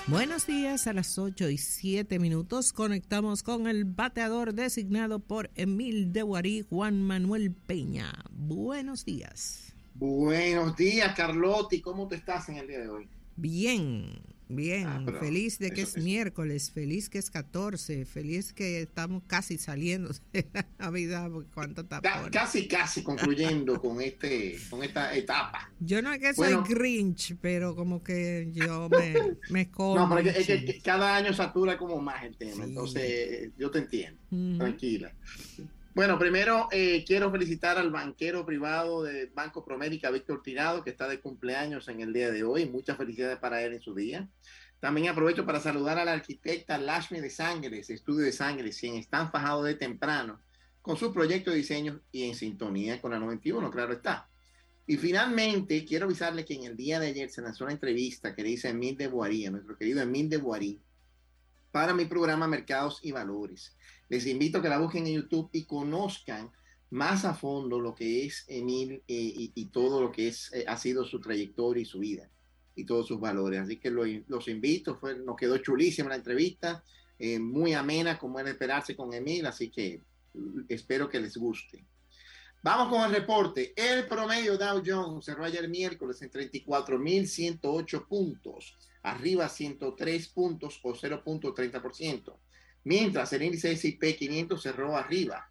Buenos días, a las 8:07. Conectamos con el bateador designado por Emil de Guarí, Juan Manuel Peña. Buenos días. Buenos días, Carlotti. ¿Cómo te estás en el día de hoy? Bien. Pero Feliz de que eso, es miércoles, feliz que es 14, feliz que estamos casi saliendo de la Navidad, porque cuánto tapón. Casi concluyendo con esta etapa. Yo no es que soy Bueno, Grinch, pero como que yo me no, escondo pero un es chin. que cada año satura como más el tema, Sí. entonces yo te entiendo. Uh-huh. Tranquila. Bueno, primero quiero felicitar al banquero privado de Banco Promérica, Víctor Tirado, que está de cumpleaños en el día de hoy. Muchas felicidades para él en su día. También aprovecho para saludar a la arquitecta Lashmi de Sangres, Estudio de Sangres, quien están fajados de temprano con su proyecto de diseño y en sintonía con la 91, claro está. Y finalmente, quiero avisarle que en el día de ayer se lanzó una entrevista que dice Emil de Boarí, nuestro querido Emil de Boarí, para mi programa Mercados y Valores. Les invito a que la busquen en YouTube y conozcan más a fondo lo que es Emil y todo lo que ha sido su trayectoria y su vida y todos sus valores. Así que los invito, nos quedó chulísima la entrevista, muy amena como es de esperarse con Emil, así que espero que les guste. Vamos con el reporte. El promedio Dow Jones cerró ayer miércoles en 34.108 puntos, arriba 103 puntos o 0.30%, mientras el índice S&P 500 cerró arriba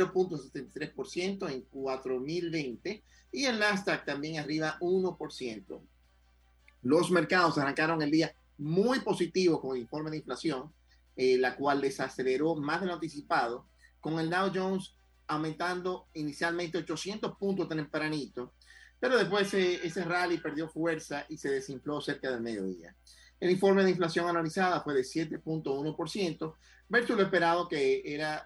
0.73% en 4.020 y el Nasdaq también arriba 1%. Los mercados arrancaron el día muy positivo con el informe de inflación, la cual desaceleró más de lo anticipado, con el Dow Jones aumentando inicialmente 800 puntos tempranito, pero después ese rally perdió fuerza y se desinfló cerca del mediodía. El informe de inflación analizada fue de 7.1% versus lo esperado que era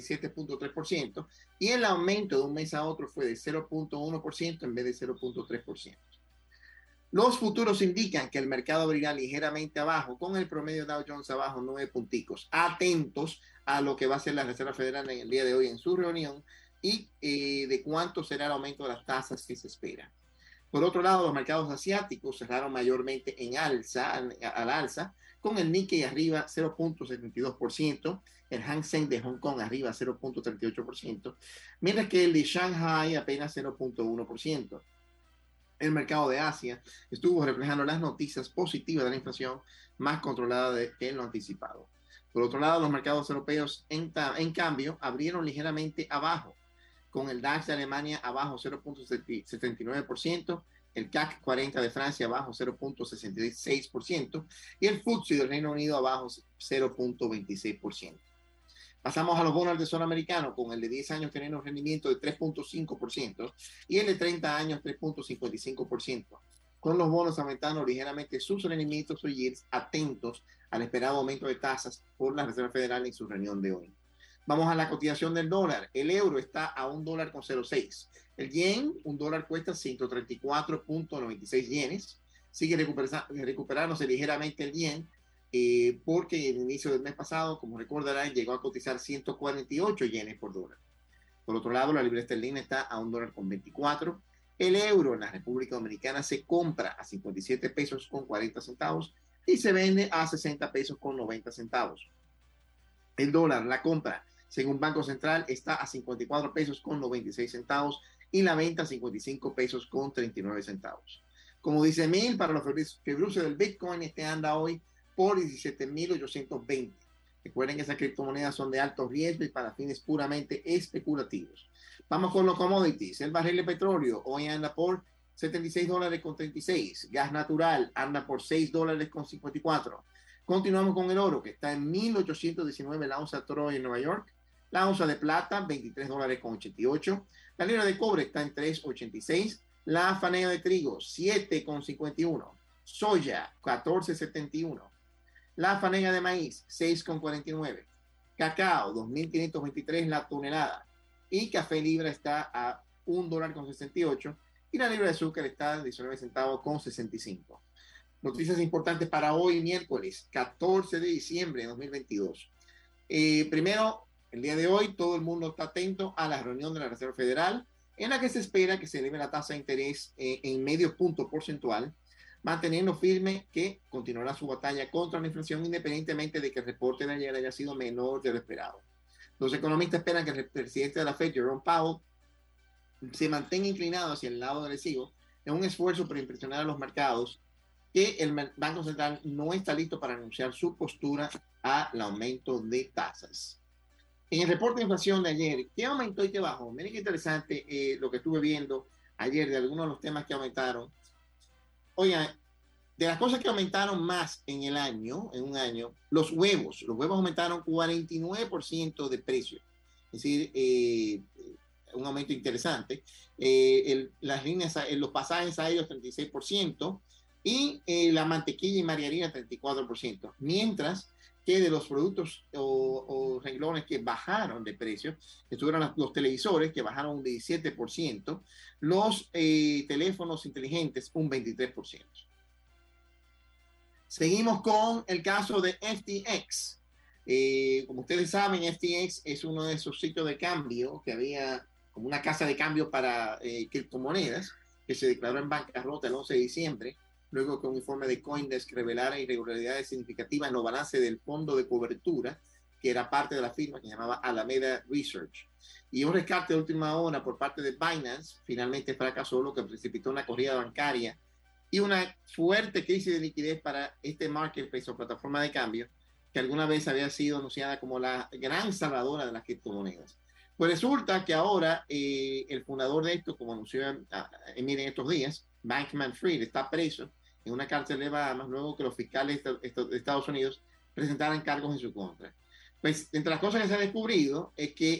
7.3%, y el aumento de un mes a otro fue de 0.1% en vez de 0.3%. Los futuros indican que el mercado abrirá ligeramente abajo, con el promedio Dow Jones abajo 9 punticos. Atentos a lo que va a hacer la Reserva Federal en el día de hoy en su reunión y de cuánto será el aumento de las tasas que se espera. Por otro lado, los mercados asiáticos cerraron mayormente al alza, con el Nikkei arriba 0.72%, el Hang Seng de Hong Kong arriba 0.38%, mientras que el de Shanghai apenas 0.1%. El mercado de Asia estuvo reflejando las noticias positivas de la inflación más controlada que lo anticipado. Por otro lado, los mercados europeos, en cambio, abrieron ligeramente abajo, con el DAX de Alemania abajo 0.79%, el CAC 40 de Francia abajo 0.66% y el FTSE del Reino Unido abajo 0.26%. Pasamos a los bonos del Tesoro americano, con el de 10 años teniendo un rendimiento de 3.5% y el de 30 años 3.55%, con los bonos aumentando ligeramente sus rendimientos o yields, atentos al esperado aumento de tasas por la Reserva Federal en su reunión de hoy. Vamos a la cotización del dólar. El euro está a $1.06. El yen, un dólar cuesta 134.96 yenes. Sigue recuperándose ligeramente el yen, porque en el inicio del mes pasado, como recordarán, llegó a cotizar 148 yenes por dólar. Por otro lado, la libra esterlina está a $1.24. El euro en la República Dominicana se compra a 57 pesos con 40 centavos y se vende a 60 pesos con 90 centavos. El dólar, la compra, según Banco Central, está a 54 pesos con 96 centavos y la venta a 55 pesos con 39 centavos. Como dice Emil, para los februces del Bitcoin, anda hoy por 17.820. Recuerden que esas criptomonedas son de alto riesgo y para fines puramente especulativos. Vamos con los commodities. El barril de petróleo hoy anda por $76.36. Gas natural anda por $6.54. Continuamos con el oro, que está en 1.819 la onza Troy en Nueva York. La onza de plata, $23.88. La libra de cobre está en $3.86. La fanega de trigo, $7.51. Soya, $14.71. La fanega de maíz, $6.49. Cacao, $2.523 la tonelada. Y café libra está a $1.68. Y la libra de azúcar está a 19 centavos con 65. Noticias importantes para hoy, miércoles 14 de diciembre de 2022. Primero, el día de hoy, todo el mundo está atento a la reunión de la Reserva Federal, en la que se espera que se eleve la tasa de interés en medio punto porcentual, manteniendo firme que continuará su batalla contra la inflación independientemente de que el reporte de ayer haya sido menor de lo esperado. Los economistas esperan que el presidente de la Fed, Jerome Powell, se mantenga inclinado hacia el lado agresivo en un esfuerzo para impresionar a los mercados que el Banco Central no está listo para anunciar su postura al aumento de tasas. En el reporte de inflación de ayer, ¿qué aumentó y qué bajó? Miren qué interesante lo que estuve viendo ayer de algunos de los temas que aumentaron. Oigan, de las cosas que aumentaron más en un año, los huevos aumentaron 49% de precio. Es decir, un aumento interesante. Las líneas, los pasajes aéreos 36% y la mantequilla y margarina 34%. Mientras que de los productos o renglones que bajaron de precio, estuvieron los televisores que bajaron un 17%, los teléfonos inteligentes un 23%. Seguimos con el caso de FTX. Como ustedes saben, FTX es uno de esos sitios de cambio que había como una casa de cambio para criptomonedas que se declaró en bancarrota el 11 de diciembre, luego que un informe de CoinDesk revelara irregularidades significativas en los balances del fondo de cobertura, que era parte de la firma que se llamaba Alameda Research. Y un rescate de última hora por parte de Binance finalmente fracasó, lo que precipitó una corrida bancaria y una fuerte crisis de liquidez para este marketplace o plataforma de cambio que alguna vez había sido anunciada como la gran salvadora de las criptomonedas. Pues resulta que ahora el fundador de esto, como anunció en estos días, Bankman-Fried, está preso en una cárcel de Bahamas luego que los fiscales de Estados Unidos presentaran cargos en su contra. Pues entre las cosas que se ha descubrido es que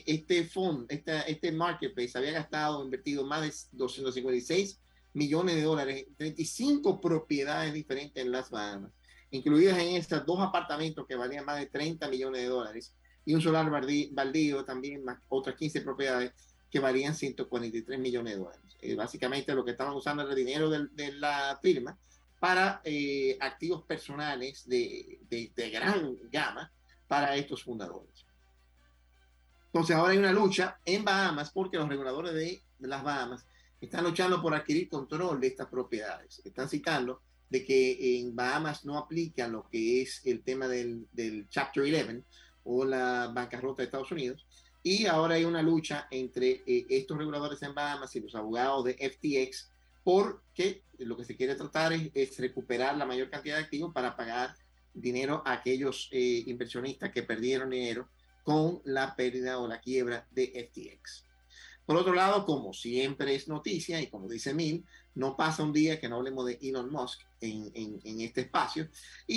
este marketplace había invertido más de 256 millones de dólares en 35 propiedades diferentes en las Bahamas, incluidas en estas 2 apartamentos que valían más de 30 millones de dólares y un solar baldío también, más otras 15 propiedades que valían 143 millones de dólares. Básicamente lo que estaban usando era el dinero de la firma para activos personales de gran gama para estos fundadores. Entonces ahora hay una lucha en Bahamas porque los reguladores de las Bahamas están luchando por adquirir control de estas propiedades. Están citando de que en Bahamas no aplican lo que es el tema del Chapter 11 o la bancarrota de Estados Unidos. Y ahora hay una lucha entre estos reguladores en Bahamas y los abogados de FTX porque lo que se quiere tratar es recuperar la mayor cantidad de activos para pagar dinero a aquellos inversionistas que perdieron dinero con la pérdida o la quiebra de FTX. Por otro lado, como siempre es noticia y como dice Mil, no pasa un día que no hablemos de Elon Musk en este espacio.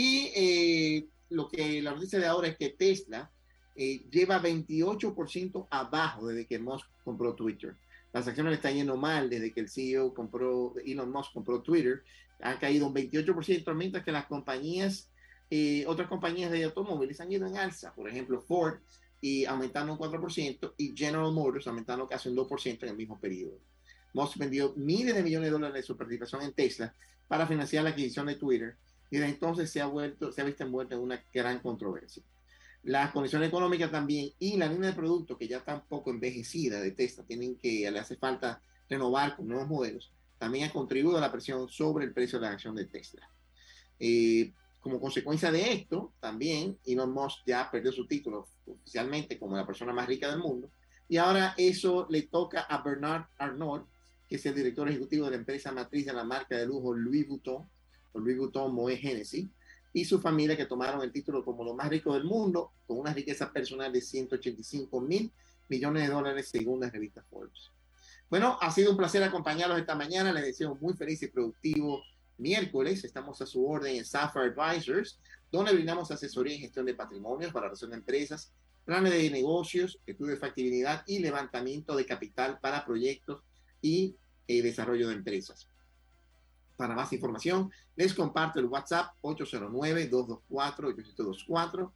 Y la noticia de ahora es que Tesla lleva 28% abajo desde que Musk compró Twitter. Las acciones le están yendo mal desde que el CEO Elon Musk compró Twitter. Han caído un 28%, mientras que las compañías, otras compañías de automóviles han ido en alza. Por ejemplo, Ford y aumentando un 4% y General Motors aumentando casi un 2% en el mismo periodo. Musk vendió miles de millones de dólares de su participación en Tesla para financiar la adquisición de Twitter y desde entonces se ha visto envuelto en una gran controversia. Las condiciones económicas también y la línea de productos que ya está un poco envejecida de Tesla, le hace falta renovar con nuevos modelos, también ha contribuido a la presión sobre el precio de la acción de Tesla. Como consecuencia de esto, también Elon Musk ya perdió su título oficialmente como la persona más rica del mundo y ahora eso le toca a Bernard Arnault, que es el director ejecutivo de la empresa matriz de la marca de lujo Louis Vuitton o Louis Vuitton Moet Hennessy, y su familia, que tomaron el título como los más ricos del mundo con una riqueza personal de 185 mil millones de dólares según la revista Forbes. Bueno, ha sido un placer acompañarlos esta mañana. Les deseo un muy feliz y productivo miércoles. Estamos a su orden en Sapphire Advisors, donde brindamos asesoría y gestión de patrimonios, valoración de empresas, planes de negocios, estudio de factibilidad y levantamiento de capital para proyectos y desarrollo de empresas. Para más información, les comparto el WhatsApp 809-224-8724,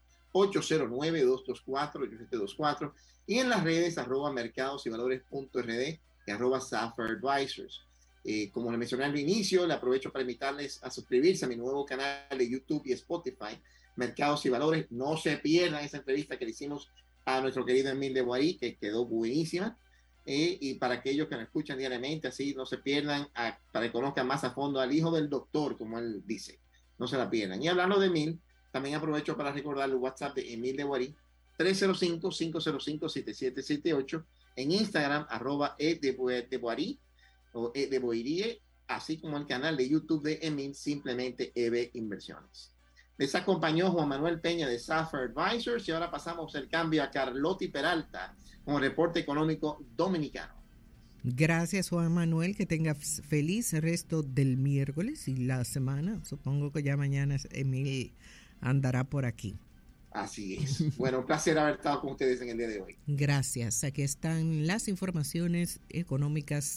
809-224-8724 y en las redes @mercadosyvalores.rd y @Sapphire Advisors. Como les mencioné al inicio, le aprovecho para invitarles a suscribirse a mi nuevo canal de YouTube y Spotify, Mercados y Valores. No se pierdan esa entrevista que le hicimos a nuestro querido Emil de Boarí, que quedó buenísima. y para aquellos que nos escuchan diariamente, así no se pierdan, para que conozcan más a fondo al hijo del doctor, como él dice. No se la pierdan. Y hablando de Emil, también aprovecho para recordar el WhatsApp de Emil de Guarí, 305-505-7778, en Instagram, @de o de Boirie, así como el canal de YouTube de Emil, simplemente EB Inversiones. Les acompañó Juan Manuel Peña de Safer Advisors y ahora pasamos el cambio a Carlotti Peralta con el reporte económico dominicano. Gracias, Juan Manuel, que tenga feliz resto del miércoles y la semana. Supongo que ya mañana Emil andará por aquí. Así es. Bueno, un placer haber estado con ustedes en el día de hoy. Gracias. Aquí están las informaciones económicas